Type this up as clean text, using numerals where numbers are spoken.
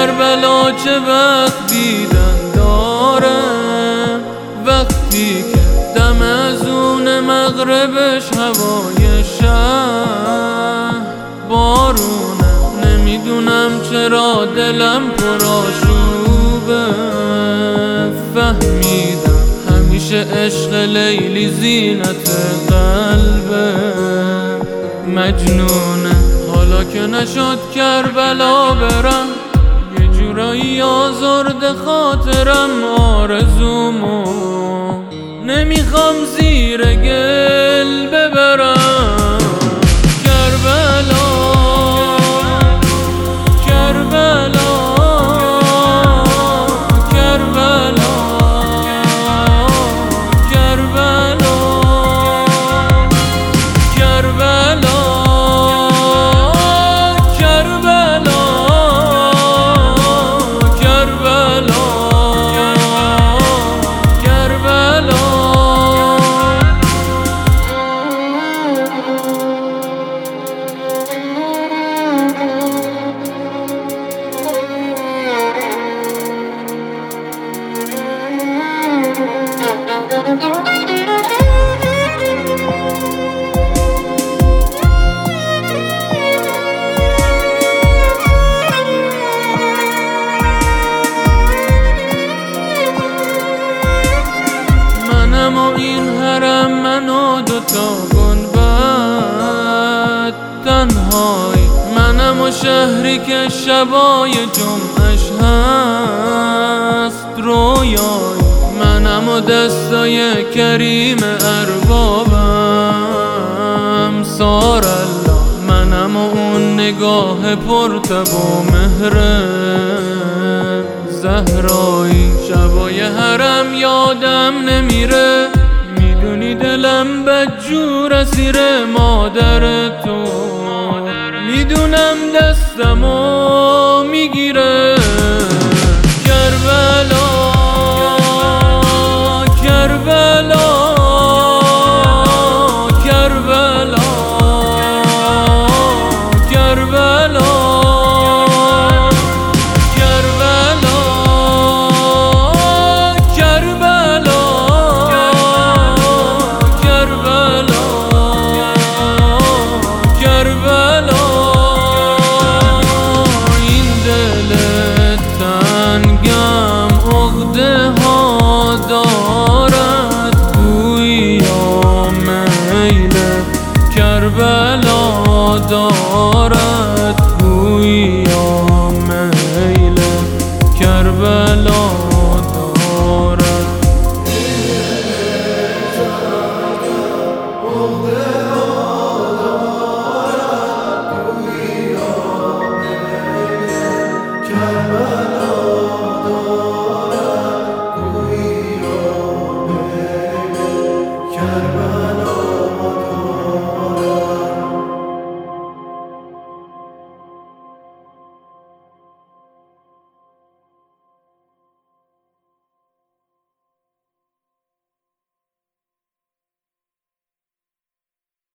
کربلا چه وقت دیدن داره، وقتی که دم از اون مغربش هوای شهر بارونه. نمیدونم چرا دلم پرآشوبه، فهمیدم همیشه عشق لیلی زینت قلبه. مجنونه حالا که نشد کربلا برم، یه جورایی آزرده خاطرم. آرزومو نمیخوام زیر گل ببرم. کربلا کربلا کربلا کربلا کربلا منم و این حرم، من و دوتا گنبد تنهایی. منم و شهری که شبای جمعش هست رویایی. منم و دستای کریم اربابم سارالله. منم و اون نگاه پرتب و مهره زهرایی. شبای حرم یادم نمیره، میدونی دلم بدجور اسیر مادر تو. میدونم دستمو میگیره. کربلا کربلا کربلا کربلا کربلا دارد گویا میل، کربلا دارد. کربلا